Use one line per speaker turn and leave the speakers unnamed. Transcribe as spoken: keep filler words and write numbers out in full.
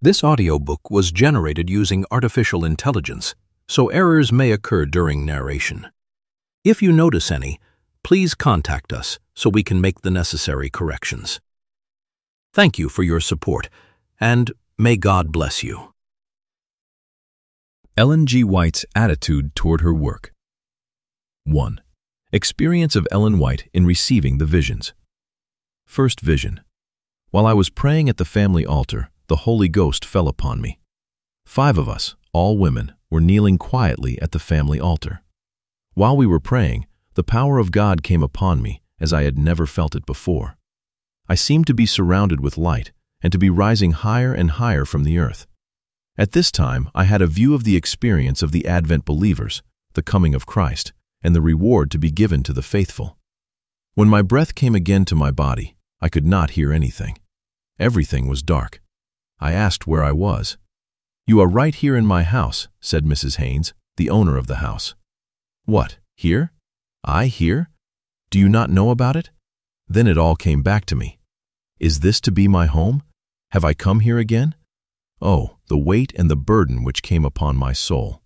This audiobook was generated using artificial intelligence, so errors may occur during narration. If you notice any, please contact us so we can make the necessary corrections. Thank you for your support, and may God bless you.
Ellen G. White's attitude toward her work. one. Experience of Ellen White in receiving the visions. First vision. While I was praying at the family altar, the Holy Ghost fell upon me. Five of us, all women, were kneeling quietly at the family altar. While we were praying, the power of God came upon me as I had never felt it before. I seemed to be surrounded with light and to be rising higher and higher from the earth. At this time, I had a view of the experience of the Advent believers, the coming of Christ, and the reward to be given to the faithful. When my breath came again to my body, I could not hear anything. Everything was dark. I asked where I was. "You are right here in my house," said Missus Haynes, the owner of the house. "What, here? I here? Do you not know about it?" Then it all came back to me. Is this to be my home? Have I come here again? Oh, the weight and the burden which came upon my soul.